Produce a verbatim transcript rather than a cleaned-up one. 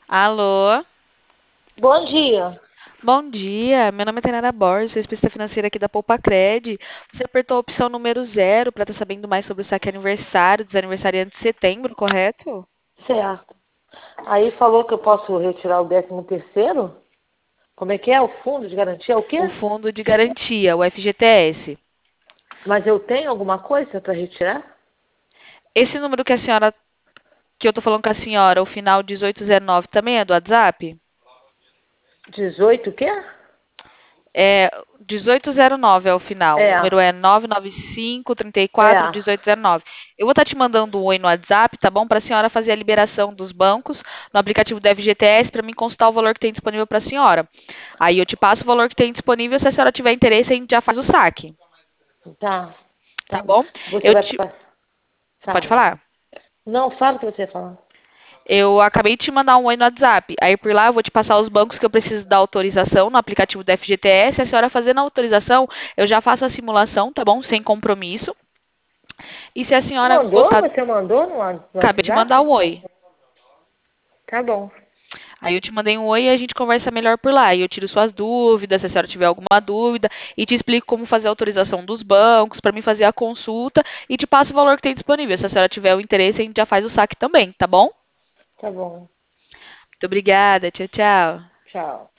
Alô? Bom dia. Bom dia, meu nome é Tainara Borges, sou especialista financeira aqui da Poupa Cred. Você apertou a opção número zero para estar sabendo mais sobre o saque aniversário dos aniversariantes de setembro, correto? Certo. Aí falou que eu posso retirar o décimo terceiro? Como é que é? O fundo de garantia é o quê? O fundo de garantia, o F G T S. Mas eu tenho alguma coisa para retirar? Esse número que a senhora, que eu tô falando com a senhora, o final dezoito zero nove, também é do WhatsApp? Dezoito o quê? É dezoito zero nove é o final. O É, número é nove nove cinco, trinta e quatro, é. dezoito zero nove. Eu vou estar te mandando um oi no WhatsApp, tá bom? Para a senhora fazer a liberação dos bancos no aplicativo do F G T S para mim consultar o valor que tem disponível para a senhora. Aí eu te passo o valor que tem disponível. Se a senhora tiver interesse, a gente já faz o saque, Tá. tá Tá. bom? Você Eu vai te. passar. Pode Fala. falar? Não, fala o que você ia falar. Eu acabei de te mandar um oi no WhatsApp. Aí por lá eu vou te passar os bancos que eu preciso da autorização no aplicativo do F G T S. A senhora fazendo a autorização, eu já faço a simulação, tá bom? Sem compromisso. E se a senhora Mandou? gostar, Você mandou no Wha- no acabei de mandar WhatsApp? um oi. Tá bom. Aí eu te mandei um oi e a gente conversa melhor por lá. E eu tiro suas dúvidas, se a senhora tiver alguma dúvida, e te explico como fazer a autorização dos bancos, para mim fazer a consulta, e te passo o valor que tem disponível. Se a senhora tiver o interesse, a gente já faz o saque também, tá bom? Tá bom. Muito obrigada, tchau, tchau. Tchau.